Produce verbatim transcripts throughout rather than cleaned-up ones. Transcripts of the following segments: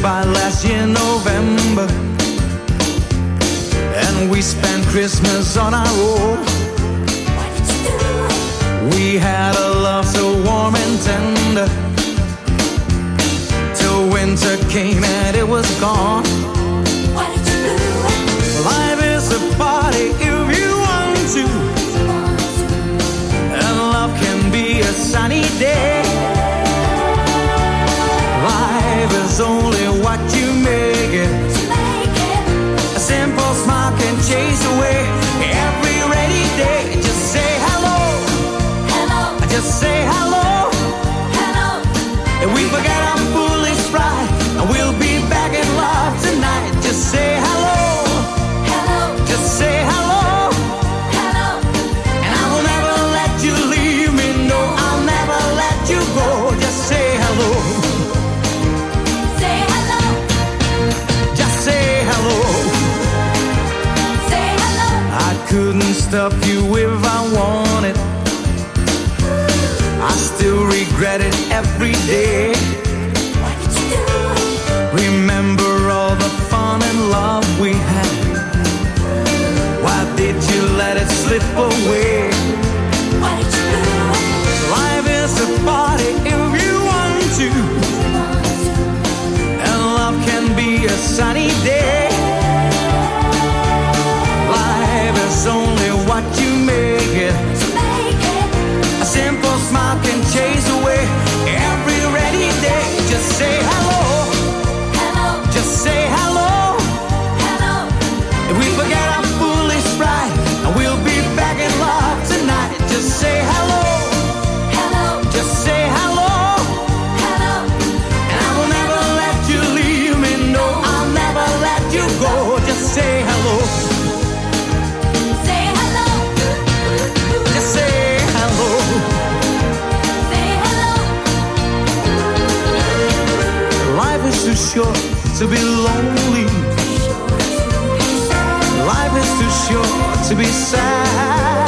by last year November, and we spent Christmas on our own. We had a love so warm and tender, till winter came and it was gone. What did you do? Life is a party if you want to, and love can be a sunny day. Life is only what you make it. A simple smile can chase away every rainy day. Just say hello. Hello. Just say hello. Hello. And we forget our foolish pride, and we'll be back in love tonight. Just say hello. Hello. Just say hello. Hello. And I will never let you leave me. No, I'll never let you go. Just say hello. Couldn't stop you if I wanted. I still regret it every day. What did you do? Remember all the fun and love we had. Why did you let it slip away? What did you do? Life is a party if you want to, and love can be a sunny day. It's only what you make it. A simple smile can chase away every rainy day. Just say hello. Hello. Just say hello. Hello. If we forget our foolish pride, and we'll be back in love tonight. Just say hello. Hello. Just say hello. Hello. And I will never let you leave me. No, I'll never let you go. Just say hello. Too short to be lonely. Life is too short to be sad.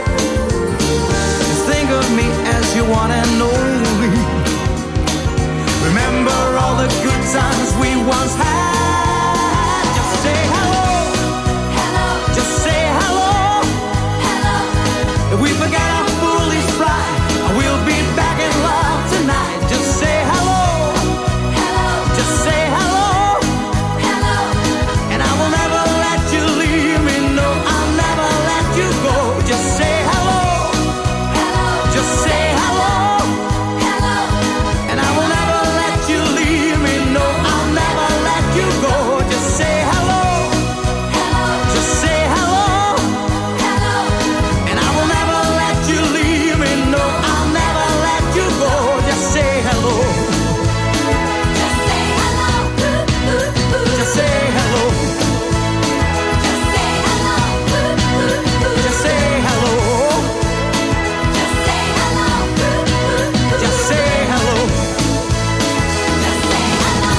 Think of me as your one and only. Remember all the good times we once had. Just say hello. Hello. Just say hello. Hello. If we forget our foolish pride, and we'll be back in love tonight. Just say hello. Say hello, hello, and I will never let you leave me. No, I'll never let you go. Just say hello, hello, just say hello, hello, and I will never let you leave me. No, I'll never let you go. Just say hello, hello, just say hello, hello, and I will never let you leave me. No, I'll never let you go. Just say hello. Just say hello. Just say hello. Just say hello. Just say hello. Just say hello.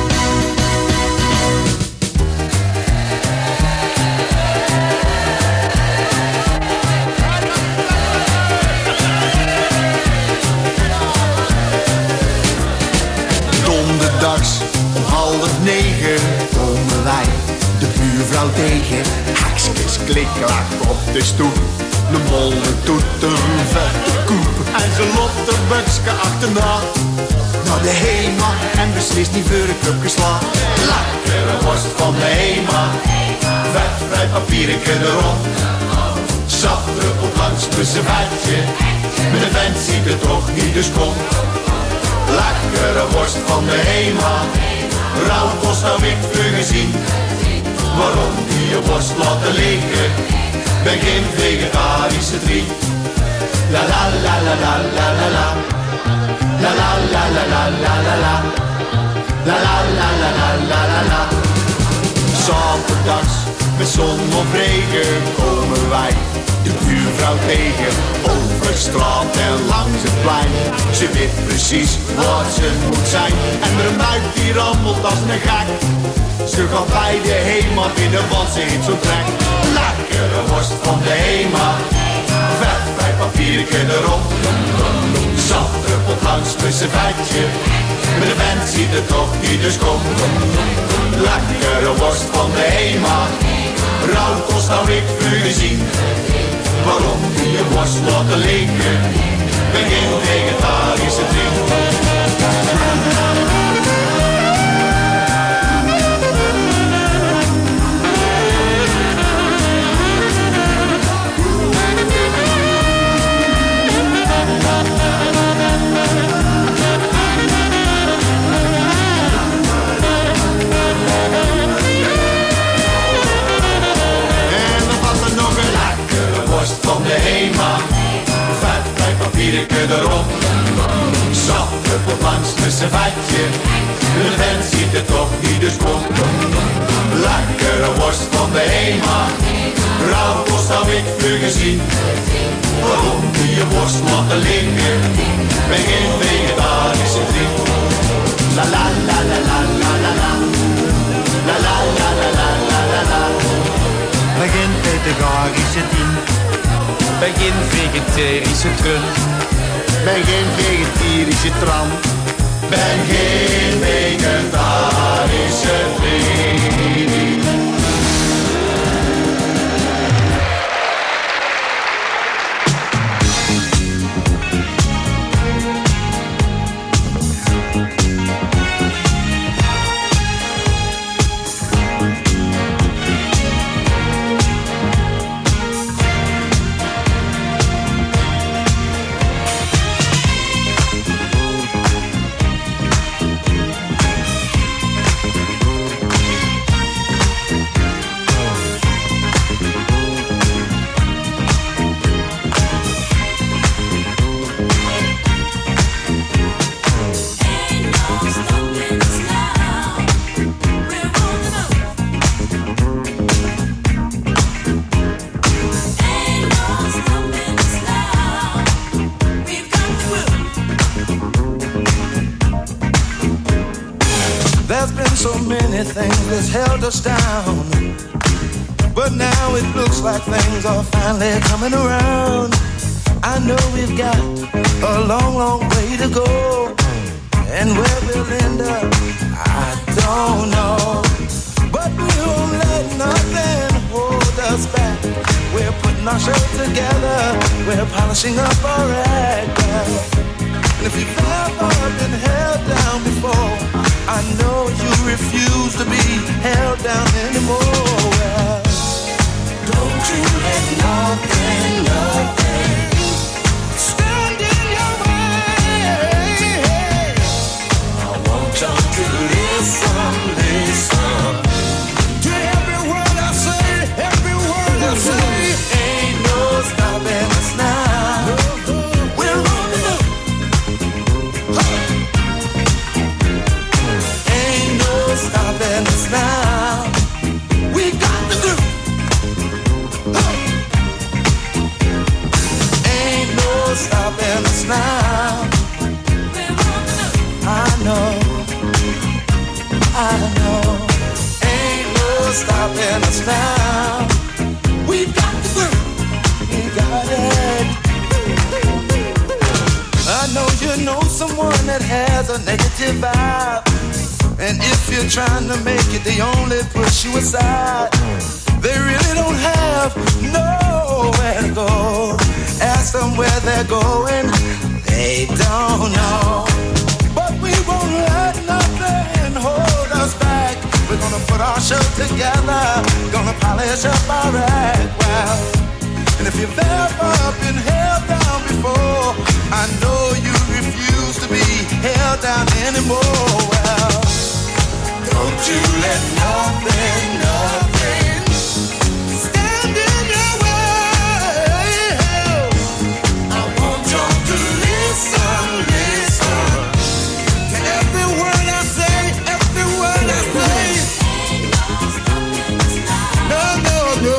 Donderdags om half negen komen wij de buurvrouw tegen. Haksjes klikklak op de stoep. De molen doet een vette koep. En ze loopt de bukske achterna naar de Hema en beslist niet voor een club geslagen. Lekkere worst van de Hema, vet vrij papiertje erom. Sap druppelt langs mijn servetje, met een vent ziet het toch niet, dus kom. Lekkere worst van de Hema, rauwkost hou ik voor gezien. Waarom die je worst laten liggen, ben geen vegetarische vriend. La la la la la la la la. La la la la la la la la. La la la la la la la la. Zaterdags met zon of regen komen wij de buurvrouw tegen. Over straat en langs het plein. Ze weet precies waar ze moet zijn. En er een buik die rammelt als een gek. Ze gaat bij de Hema binnen, want ze heeft zo'n trek. Lekkere worst van de Hema, vet bij papiertje erop. Zat druppelt langs mijn servetje, Maar de vent ziet er toch niet, dus kom. Lekkere worst van de Hema. Rauwkost nou ik u gezien. Waarom die je worst laten liggen? Begin vegetarische vriend. Van de Hema, vet bij papiertje erop. Zacht op langs met z'n vetje. De vent ziet het toch niet, dus kom. Lekkere worst van de Hema. Rauwkost heb ik nu gezien. Waarom die je worst laten liggen? Ben geen vegetarische vriend. La la la la la la la la. La la la la la la la la. Ben geen vegetarische vriend. Ben geen vegetarische trun. Ben geen vegetarische tram. Ben geen vegetarische vriend. Things that's held us down, but now it looks like things are finally coming around. I know we've got a long, long way to go, and where we'll end up, I don't know. But we won't let nothing hold us back. We're putting our show together, we're polishing up our act. And if you've ever been held down before, I know you refuse to be held down anymore. Well, don't you let nothing, nothing stand in your way. I want y'all to listen, listen to every word I say, every word I say. Ain't no stopping us now. We're on the move. Stopping us now. We got the groove. Ain't no stopping us now. I know, I know. Ain't no stopping us now. We got the groove. We got it. I know you know someone that has a negative vibe. And if you're trying to make it, they only push you aside. They really don't have nowhere to go. Ask them where they're going, they don't know. But we won't let nothing hold us back. We're gonna put our show together, gonna polish up our act well. And if you've ever been held down before, I know you refuse to be held down anymore. Well, don't you let nothing, nothing stand in your way. I want y'all to listen, listen to every word I say, every word I say. No, no, no.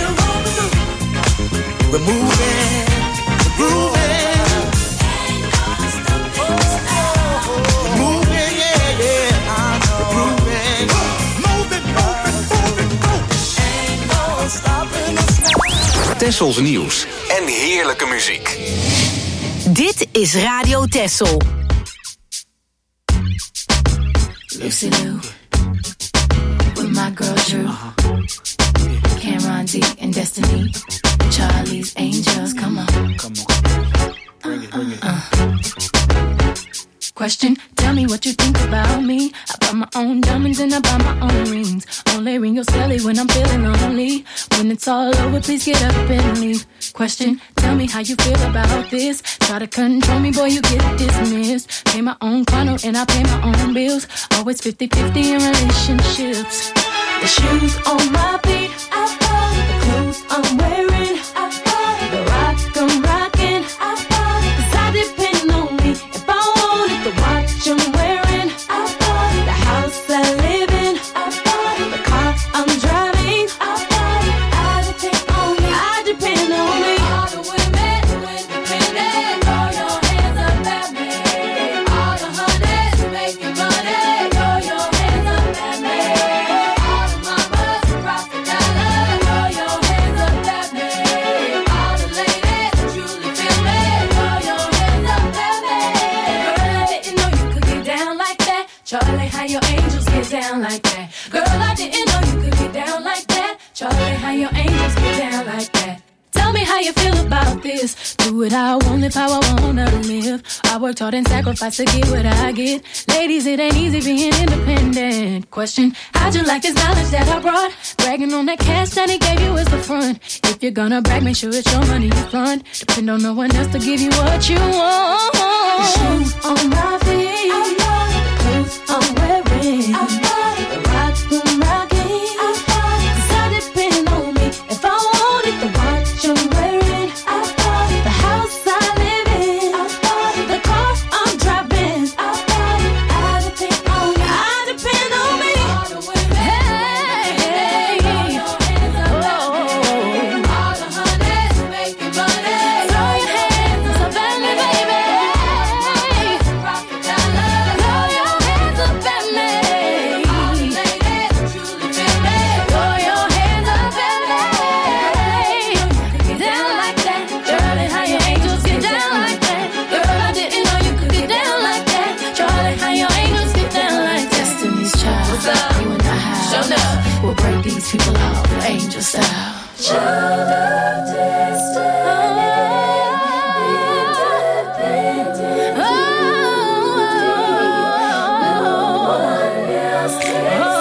We're moving, we're grooving. Tessels nieuws en heerlijke muziek. Dit is Radio Tessel. Lucy Liu, with my girl Drew, Cameron D and Destiny, Charlie's Angels. Come on, come on, bring it, bring it. Uh, uh. Question, tell me what you think about me. I buy my own diamonds and I buy my own rings. Only ring your celly when I'm feeling lonely. When it's all over, please get up and leave. Question, tell me how you feel about this. Try to control me, boy, you get dismissed. Pay my own condo and I pay my own bills. Always fifty-fifty in relationships. The shoes on my feet, I bought it. The clothes I'm wearing, I bought it. The rock I'm rocking, I bought it. Cause I depend on me. If I want it, the watch I'm wearing, I bought it. The house I live in, I bought it. The car I'm driving, I bought it. I depend on me, I depend on me. All the women who independent, throw your hands up at me. All the honeys making money, throw your hands up at me. All the mamas who rock the dollar, throw your hands up at me. All the ladies who truly feel me, throw your hands up at me. Girl, I didn't know you could get down like that. Charlie, how your angels get down like that. Girl, I didn't know you could get down like that. Charlie, how your angels get down like that. Tell me how you feel about this. Do what I want, live how I wanna live. I worked hard and sacrificed to get what I get. Ladies, it ain't easy being independent. Question, how'd you like this knowledge that I brought? Bragging on that cash that he gave you is the front. If you're gonna brag, make sure it's your money you fund. Depend on no one else to give you what you want. The shoes on my feet, I bought it. The clothes I'm wearing, I bought it. The rock I'm rocking, I bought it. Cause I depend on me. If I want it, the watch I'm wearing, I bought it. The house I live in, I bought it. The car I'm driving, I bought it. I depend on me, I depend on me. All the women, hey, throw your hands up at me. All the honeys making money, throw your hands up at me, baby. Rock the dollar, throw your hands up at me. All the ladies who truly feel me, throw your hands up at me. Get down like that. Charlie, how your angels get down like that. Girl, I didn't know you could get down like that. Charlie, how your angels get down like that. Destiny's Child, what's up? You and I have show up. We'll break these people out, angel style. Child of destiny, independent. No one else takes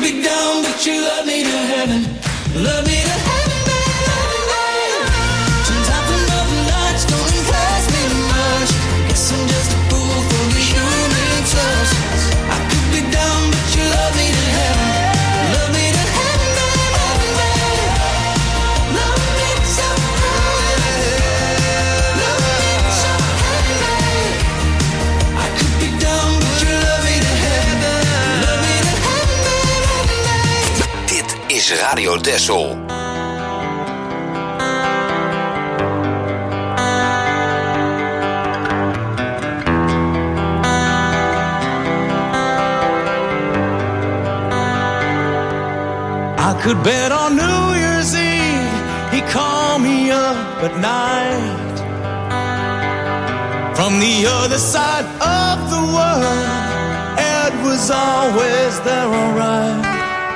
be down, but you love me to heaven. Love me to heaven, baby. Sometimes another nights don't impress me much. Guess I'm just a fool for the human touch. I could be down, but you love me to heaven. Love me to heaven, baby. Love me so high. Love me so high. I could be down, but you love me to heaven. Love me to heaven, baby. Dit is Radio Texel. I could bet on New Year's Eve he called me up at night from the other side of the world. Ed was always there, alright.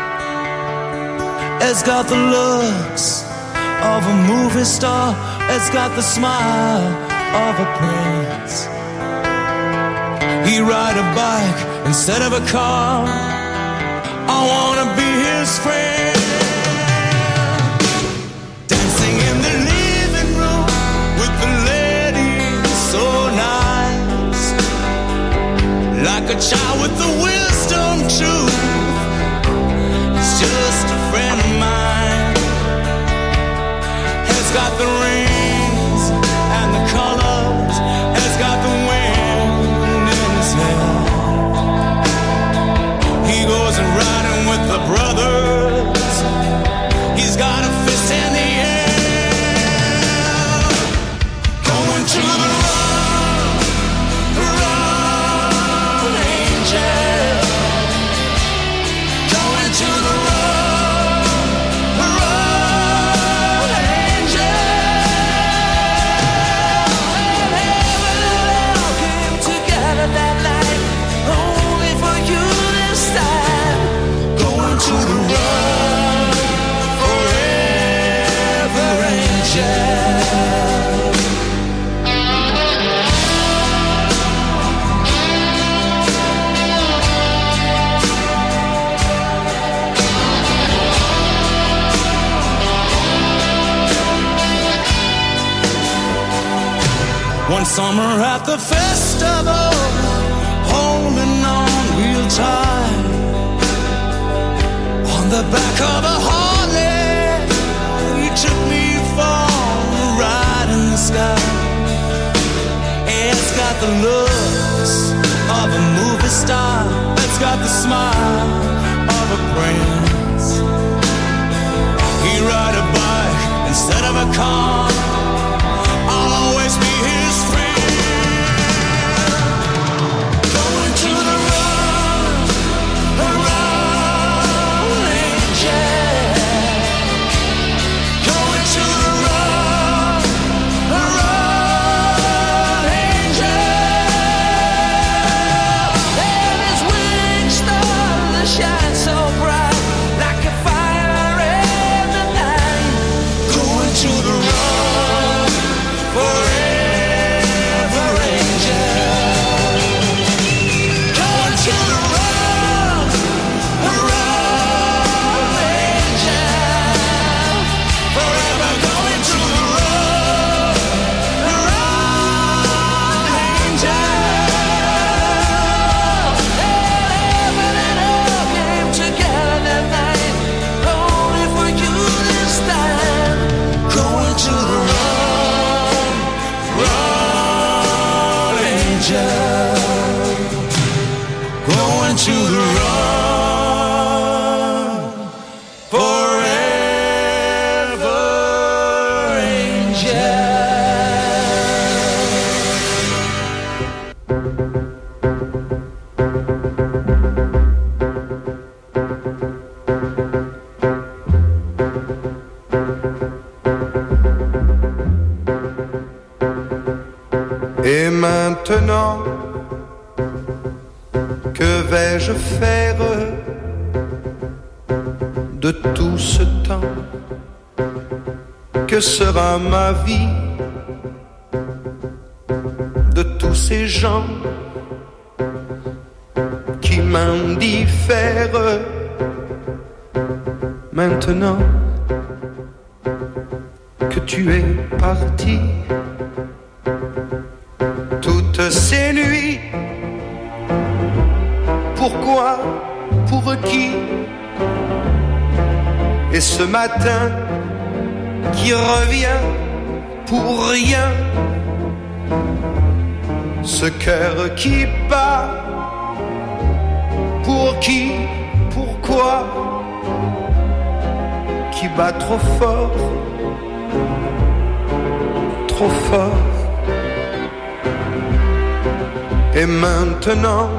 Ed's got the looks of a movie star. Ed's got the smile of a prince. He'd ride a bike instead of a car. I wanna be his friend. Dancing in the living room with the ladies so nice. Like a child with the wisdom truth. He's just a friend of mine. He's got the rings and the colors. He's got the wind in his hair. He goes and riding with the brothers. He's got a fist in the air. Going to the road, road, angel. Going to the road, road, angel. And heaven and hell came together that night, only for you this time. Going to the road, forever, angel. One summer at the festival, holding on real tight, on the back of a Harley, you took me for a ride in the sky. It's got the looks of a movie star. It's got the smile of a prince. He ride a bike instead of a car. I'll always be his friend. Going to the road, the road, angel. Going to the road, the road, angel. And his wings stars that shine so bright, like a fire in the night. Going to the road, forever, angel. Going to the road, the road, angel. Forever going to the road, the road, angel. And heaven and hell came together that night, only for you this time. Going to the road, road, angel. Going to the road, forever, angel. Et maintenant, que vais-je faire de tout ce temps? Que sera ma vie de tous ces gens qui m'indiffèrent? Maintenant que tu es parti, toutes ces nuits, pourquoi, pour qui? Et ce matin qui revient pour rien, ce cœur qui bat, pour qui, pourquoi, qui bat trop fort, trop fort. Et maintenant,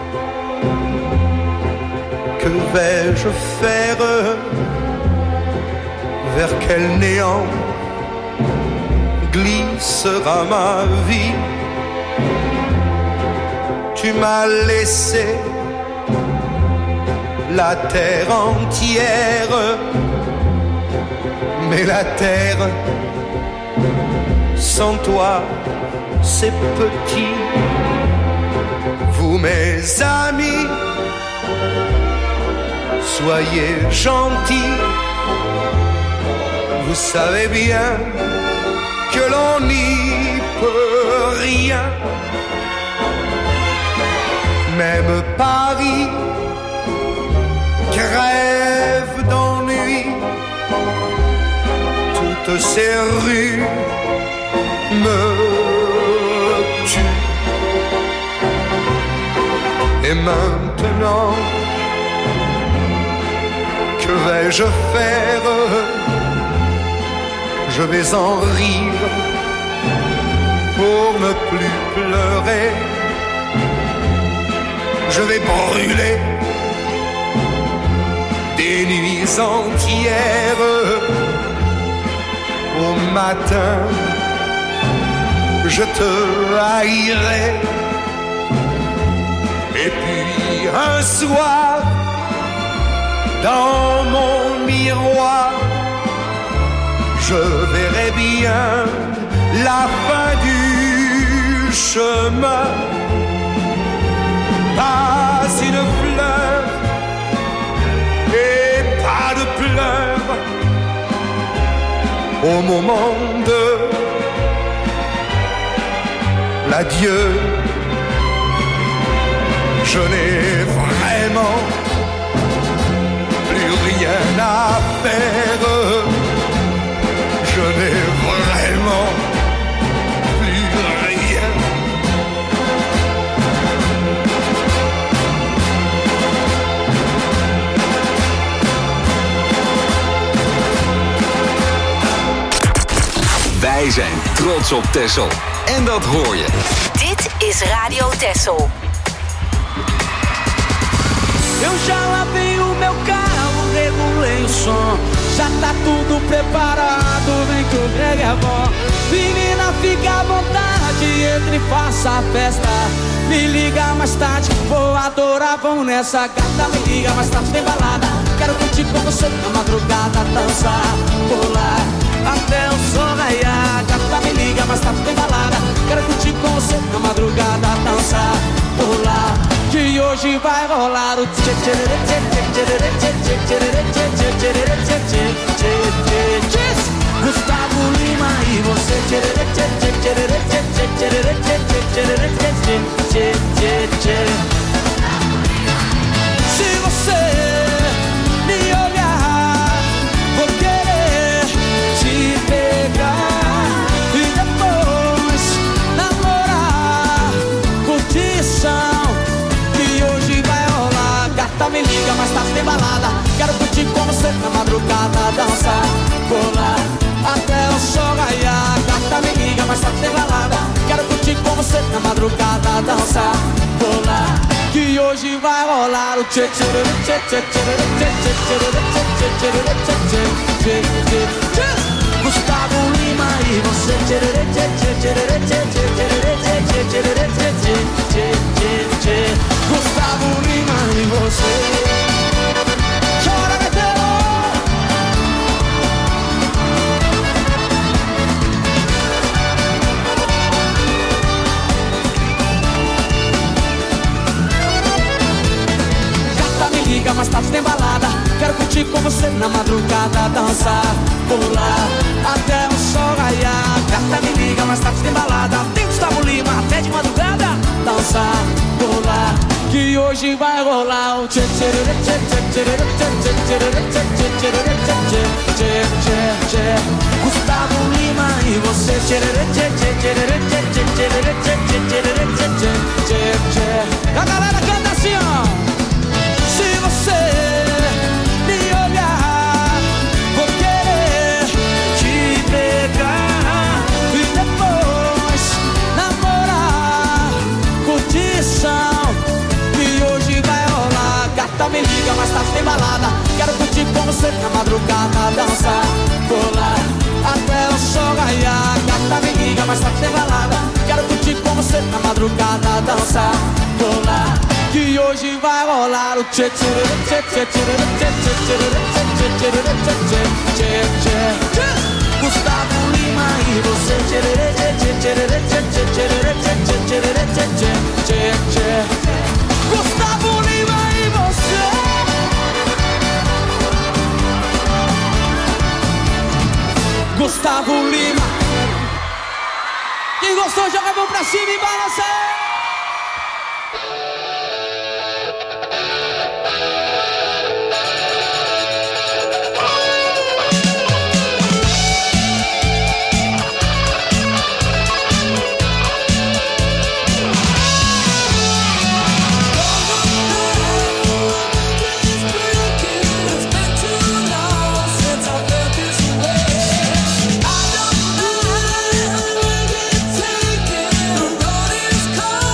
que vais-je faire? Vers quel néant glissera ma vie? Tu m'as laissé la terre entière, mais la terre sans toi c'est petit. Vous mes amis, soyez gentils, vous savez bien que l'on n'y peut rien. Même Paris crève d'ennui, toutes ces rues me tuent. Et maintenant, que vais-je faire? Je vais en rire pour ne plus pleurer. Je vais brûler des nuits entières. Au matin, je te haïrai. Et puis un soir, dans mon miroir, je verrai bien la fin du chemin. Pas une fleur et pas de pleurs au moment de l'adieu. Je n'ai vraiment plus rien à faire. Je n'ai vraiment plus rien. Wij zijn trots op Texel. En dat hoor je. Dit is Radio Texel. Eu já lavei o meu carro, regulei o som. Já tá tudo preparado, vem que o reggae é bom. Menina, fica à vontade, entre e faça a festa. Me liga mais tarde, vou adorar, vamos nessa. Gata, me liga mais tarde, tem balada. Quero curtir com você na madrugada, dançar, pular até o sol raiar. Gata, me liga mais tarde, tem balada. Quero curtir com você na madrugada, dançar, pular. Que hoje vai rolar o tchê tchê tchê tchê tchê tchê tchê tchê tchê tchê tchê. Gustavo Lima e você tchê tchê tchê tchê tchê tchê tchê tchê tchê tchê. Se você me olhar, vou querer te pegar e depois namorar, curtição. Me liga, mais tarde tem balada. Quero curtir com você na madrugada, dançar, pular até o sol raiar. Gata, me liga, mais tarde tem balada. Quero curtir com você na madrugada, dançar, pular. Que hoje vai rolar o tchê tchê tchê tchê tchê tchê tchê tchê tchê. Gustavo Lima e você tchê tchê tchê tchê tchê tchê tchê tchê. Gustavo Lima e você. Chora, Gaetano! Gata, me liga, mais tarde tem balada. Quero curtir curtir com você na madrugada, dançar, pular até o sol raiar. Gata, me liga, mais tarde tem balada. Tem Gustavo Lima até de madrugada, dançar, pular, que hoje vai rolar o tchê tchê tchê tchê tchê tchê tchê tchê tchê tchê tchê. Gustavo Lima e você tchê tchê tchê tchê tchê tchê tchê tchê tchê tchê. A galera canta assim, ó. Se você me olhar, vou querer te pegar e depois namorar, curtição, que hoje vai rolar. Gata, me liga, mais tarde tem balada. Quero curtir com você na madrugada, dançar, pular até o sol raiar. Gata, me liga, mais tarde tem balada. Quero curtir com você na madrugada, dançar, pular, que hoje vai rolar o tchê tchê tchê tchê tchê tchê tchê tchê tchê tchê. Gustavo Lima e você tchê tchê tchê tchê tchê tchê tchê tchê tchê. Gustavo Lima e você. Gustavo Lima. Quem gostou, joga a mão pra cima e balança. Call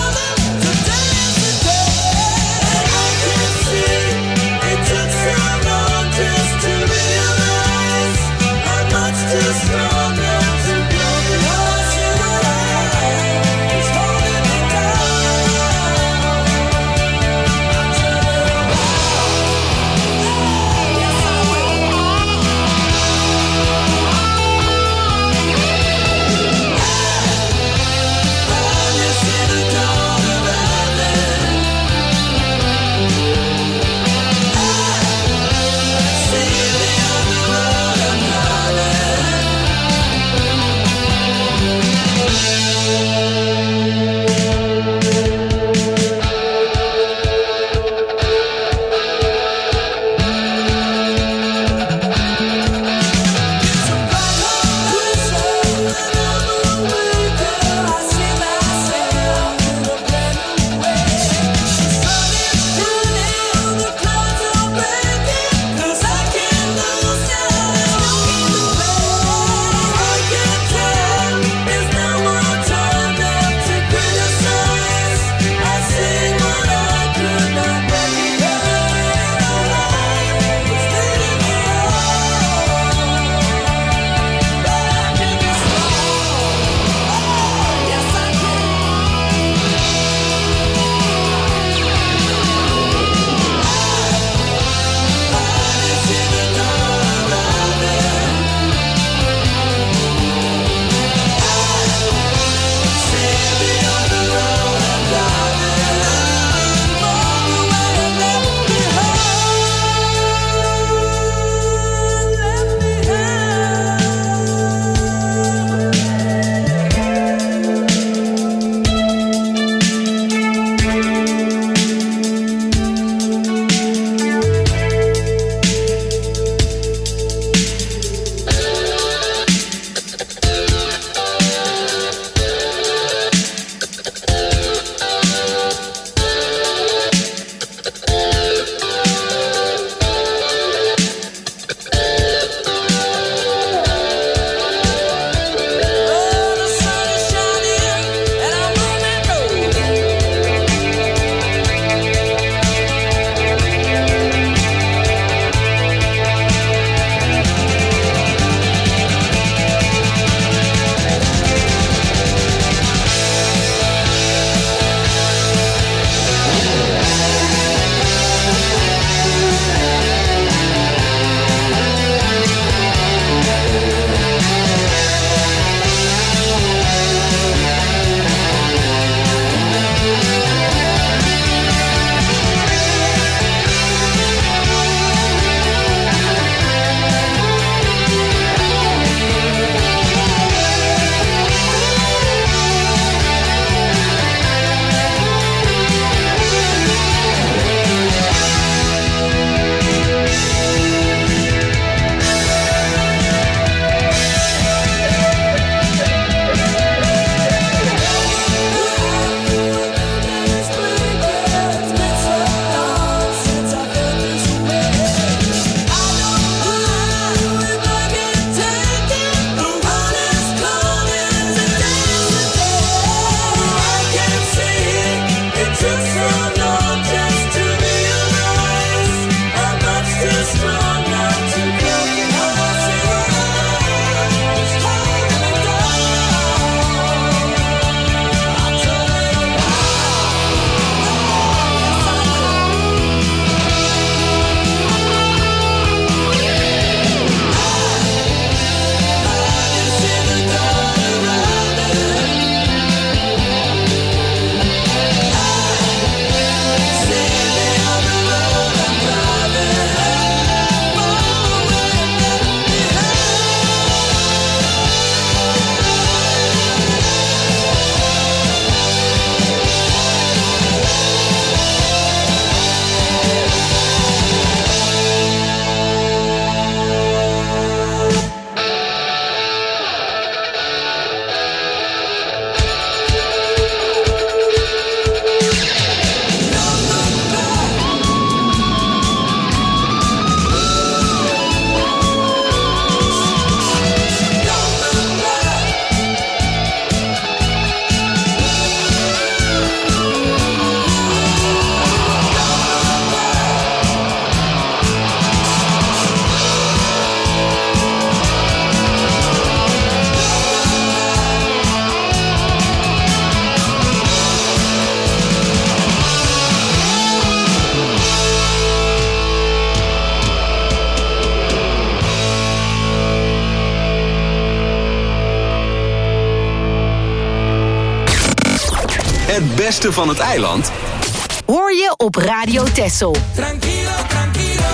Het beste van het eiland hoor je op Radio Texel. Tranquilo, tranquilo.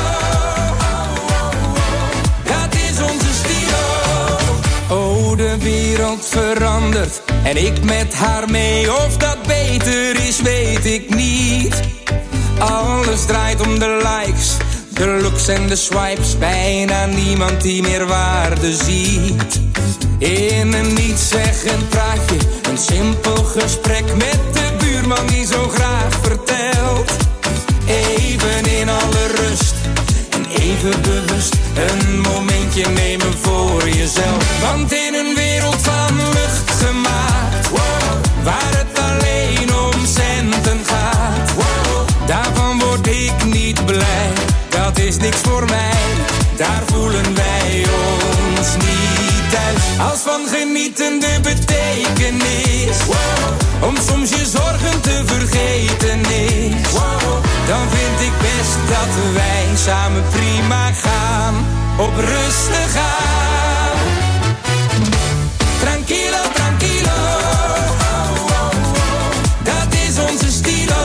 Dat is onze stilo. Oh, de wereld verandert en ik met haar mee. Of dat beter is, weet ik niet. Alles draait om de likes, de looks en de swipes. Bijna niemand die meer waarde ziet. In een nietszeggend praatje, een simpel gesprek met de buurman die zo graag vertelt. Even in alle rust en even bewust een momentje nemen voor jezelf. Want in een wereld van lucht gemaakt, wow, waar het alleen om centen gaat, wow, daarvan word ik niet blij. Dat is niks voor mij, daar voelen wij ons niet thuis. Als van genieten de betekenis, wow, om soms je zorgen te vergeten is, wow, dan vind ik best dat wij samen prima gaan, op rustig gaan. Tranquilo, tranquilo, dat is onze stilo.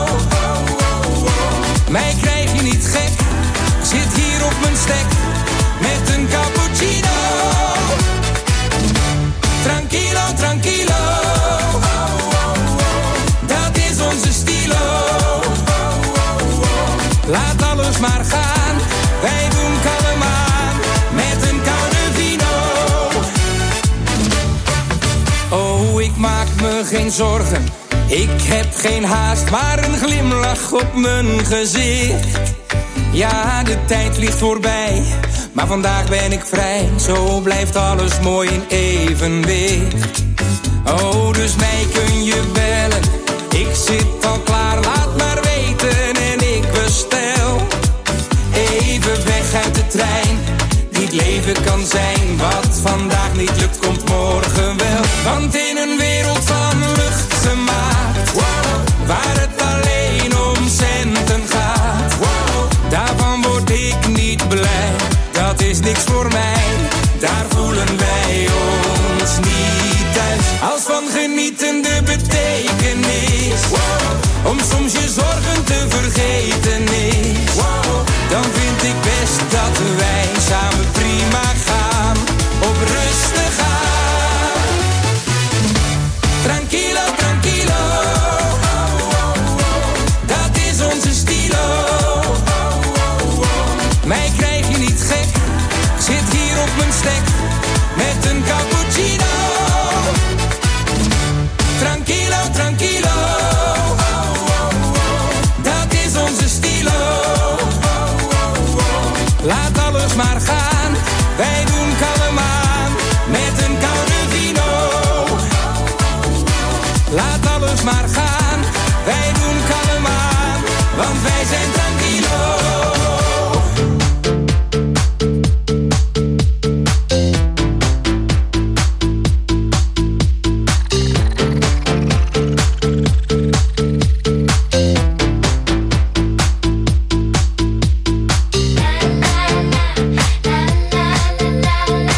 Mij krijg je niet gek, zit hier op mijn stek met een cappuccino. Tranquilo, tranquilo, dat is onze stilo. Laat alles maar gaan, wij doen kalm aan met een koude vino. Oh, ik maak me geen zorgen, ik heb geen haast, maar een glimlach op mijn gezicht. Ja, de tijd vliegt voorbij, maar vandaag ben ik vrij. Zo blijft alles mooi in evenwicht. Oh, dus mij kun je bellen, ik zit al klaar, laat maar weten en ik bestel. Even weg uit de trein, niet leven kan zijn. Wat vandaag niet lukt, komt morgen wel. Want in een wereld van lucht gemaakt, wow, waar het alleen om centen gaat, wow, daarvan word ik niet blij. Dat is niks voor mij, daar voelen wij ons niet thuis. Als van genieten de betekenis, wow, om soms je zorgen te vergeten is, wow, dan vind ik best dat wij samen prima gaan, op rustig gaan. Tranquilo, tranquilo, dat is onze stilo. Mij krijg je niet gek, zit hier op mijn stek met een cappuccino. Tranquilo, tranquilo, dat is onze stilo. Laat alles maar gaan, wij doen kalm aan met een koude vino. Laat alles maar gaan, wij doen kalm aan, want wij zijn tranquilo. La la la la la la.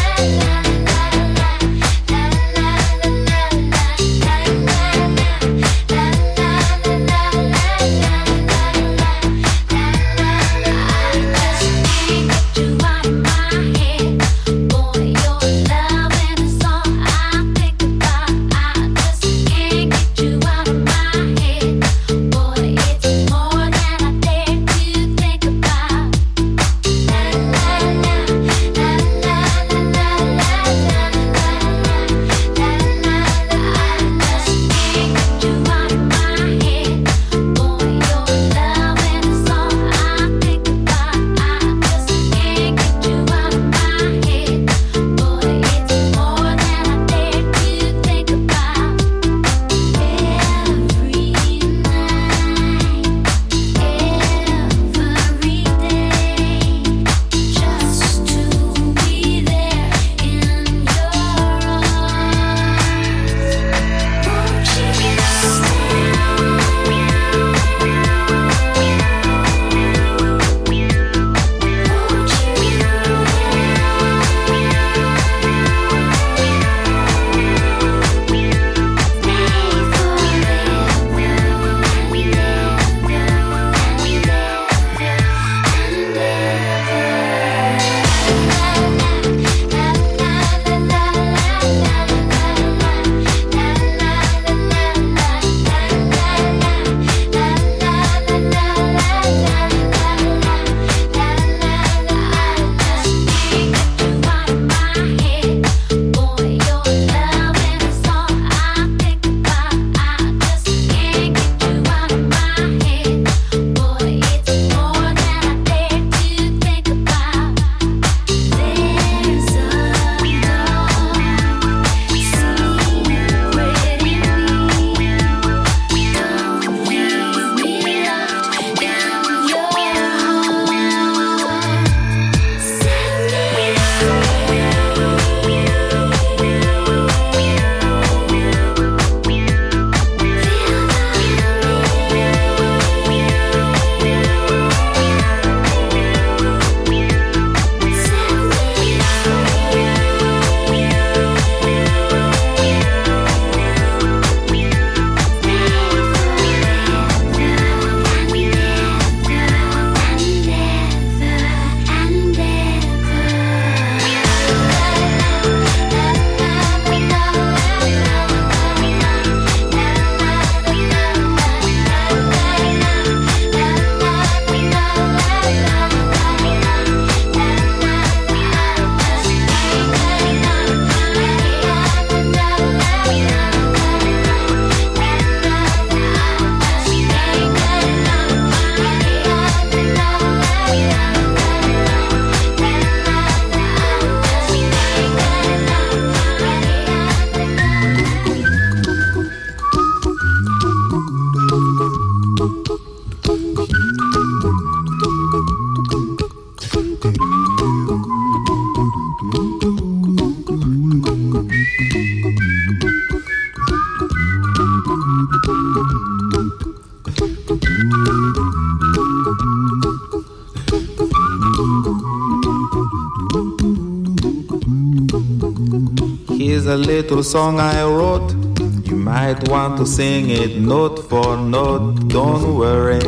Here's a little song I wrote. You might want to sing it note for note. Don't worry,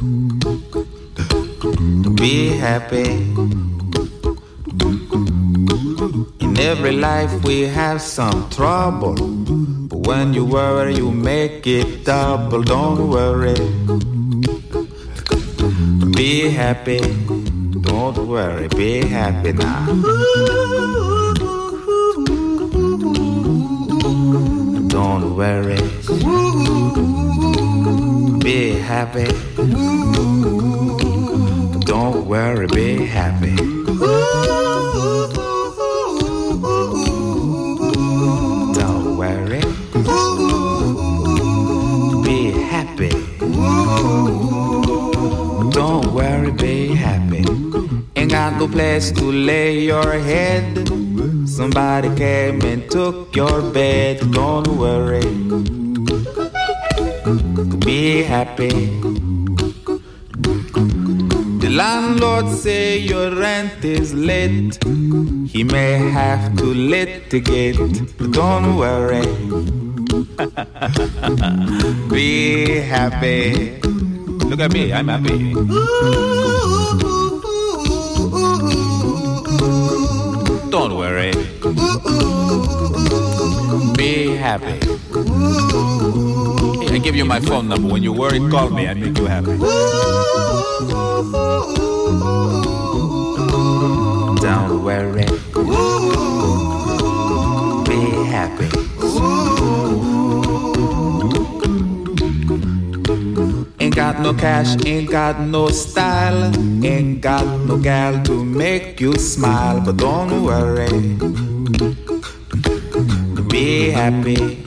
be happy. In every life we have some trouble, but when you worry you make it double. Don't worry, be happy. Don't worry, be happy now. Don't worry, be happy. Don't worry, be happy. Don't worry, be happy. Don't worry, be happy. Ain't got no place to lay your head. Somebody came and took your bed. Don't worry, be happy. The landlord say your rent is late. He may have to litigate. Don't worry, be happy. Look at me, I'm happy. Don't worry, be happy. Hey, I give you my phone number. When you're worried, call me. I make you happy. Don't worry, be happy. Ain't got no cash, ain't got no style, ain't got no gal to make you smile. But don't worry, be happy.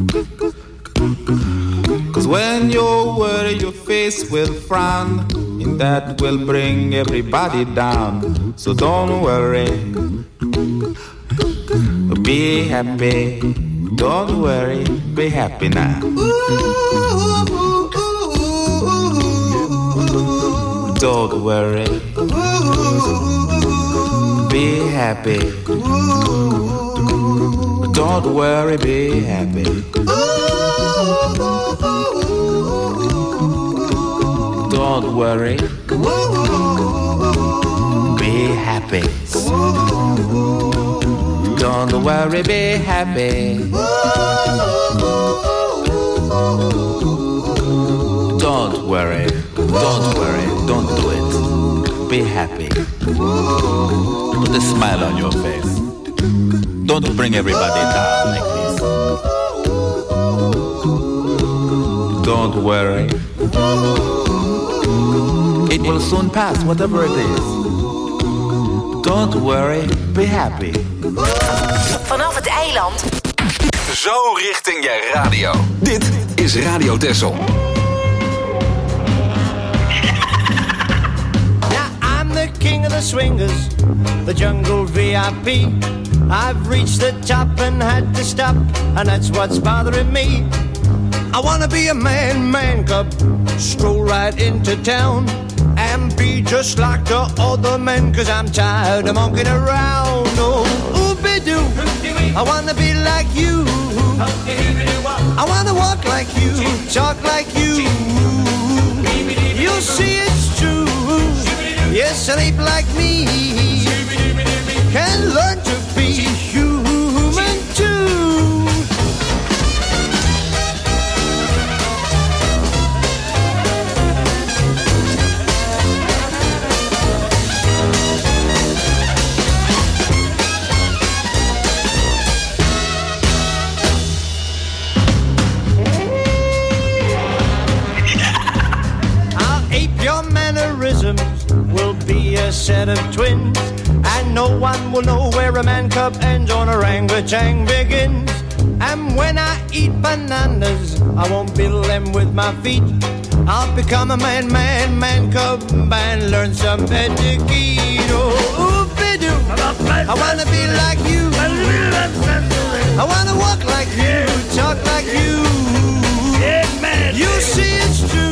Cause when you worry your face will frown, and that will bring everybody down. So don't worry, be happy. Don't worry, be happy now. Don't worry, be happy. Don't worry, be happy. Don't worry, be happy. Don't worry, be happy. Don't worry, don't worry, don't do it. Be happy. Put a smile on your face. Don't bring everybody down like this. Don't worry. It will soon pass, whatever it is. Don't worry, be happy. Vanaf het eiland. Zo richting je radio. Dit is Radio Texel. The king of the swingers, the jungle V I P. I've reached the top and had to stop, and that's what's bothering me. I wanna be a man, man cub, stroll right into town, and be just like the other men, cause I'm tired of monkeying around. Oh, ooby-doo, I wanna be like you. I wanna walk like you, talk like you. You'll see it's true. Yes, an ape like me can learn to be human too. I'll ape your mannerisms. We'll be a set of twins, and no one will know where a man cub ends or an orangutan begins. And when I eat bananas, I won't build them with my feet. I'll become a man, man, man cub and learn some etiquette. Oh, ooby-doo, I wanna be like you. I wanna walk like you, talk like you. You see it's true.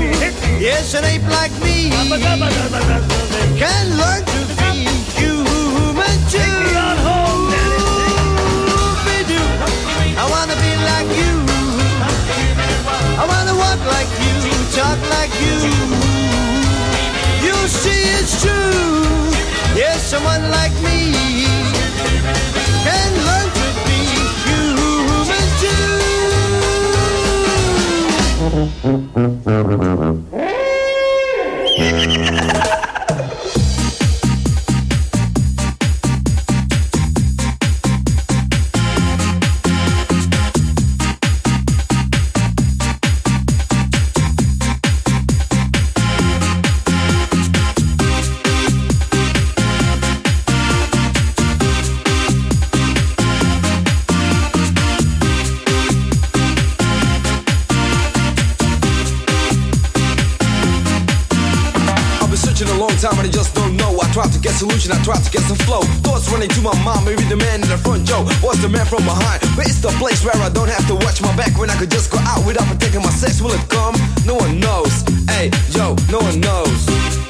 Yes, an ape like me can learn to be human. like you. You see it's true. Yes, someone like me can learn to be human too. Time and I just don't know. I try to get solution, I try to get some flow. Thoughts running to my mind, maybe the man in the front, Joe was the man from behind. But it's the place where I don't have to watch my back, when I could just go out without protecting my sex. Will it come? No one knows. Hey, yo, no one knows.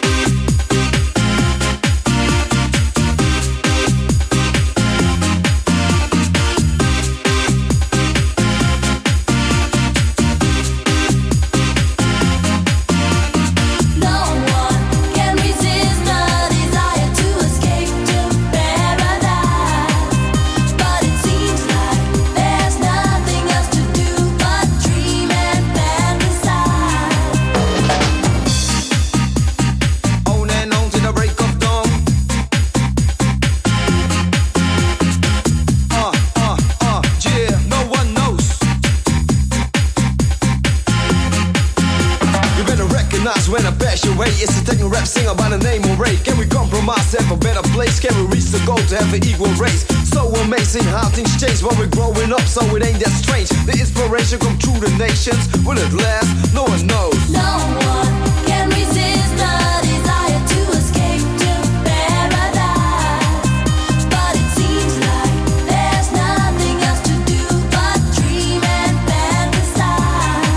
When I pass your way, it's a techno rap singer by the name of Ray. Can we compromise, have a better place? Can we reach the goal to have an equal race? So amazing how things change when we're growing up, so it ain't that strange. The inspiration come through the nations. Will it last? No one knows. No one can resist the desire to escape to paradise. But it seems like there's nothing else to do but dream and fantasize.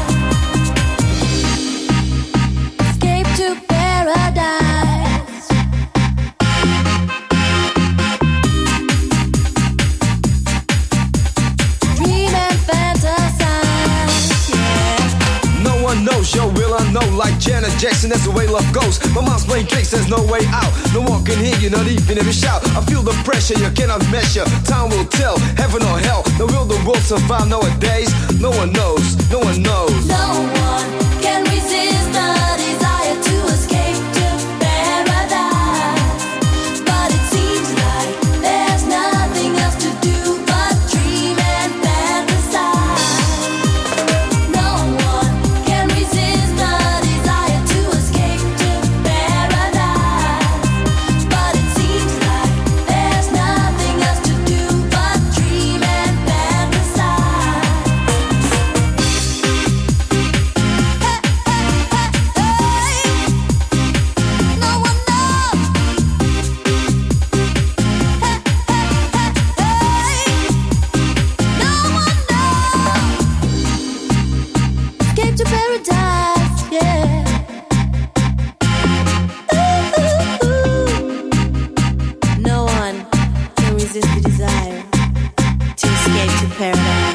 Escape to paradise. Dream and fantasize, yeah. No one knows, yo, will I know? Like Janet Jackson, that's the way love goes. My mom's playing tricks, there's no way out. No one can hear you, not even if you shout. I feel the pressure, you cannot measure. Time will tell, heaven or hell. Now will the world survive nowadays? No one knows, no one knows. No one can resist the desire to escape to paradise. But it seems like there's nothing else to do but dream and fantasize. No one can resist the desire to escape to paradise. But it seems like there's nothing else to do but dream and fantasize. No one knows. No one knows. Escape to paradise, yeah. Ooh, ooh, ooh. No one can resist the desire to escape to paradise.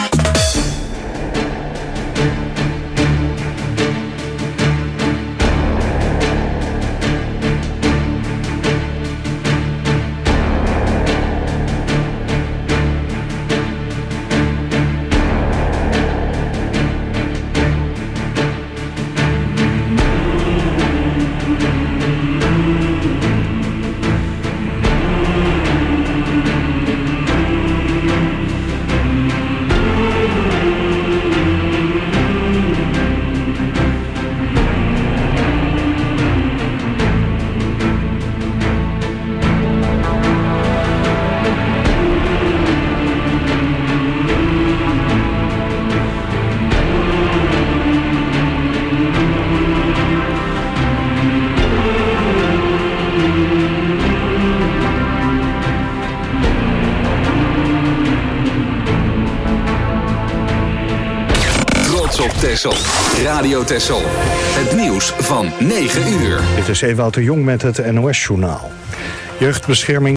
Texel. Radio Texel. Het nieuws van negen uur. Dit is Ewout de Jong met het N O S-journaal. Jeugdbescherming